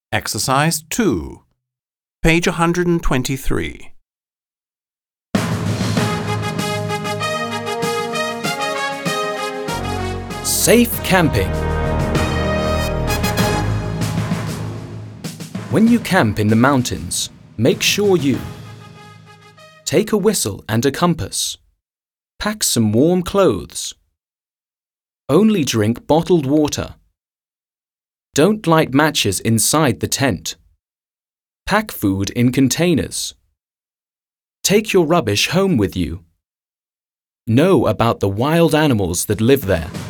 Exercise 2, page 123. Safe camping. When you camp in the mountains, make sure you take a whistle and a compass. Pack some warm clothes. Only drink bottled water. Don't light matches inside the tent. Pack food in containers. Take your rubbish home with you. Know about the wild animals that live there.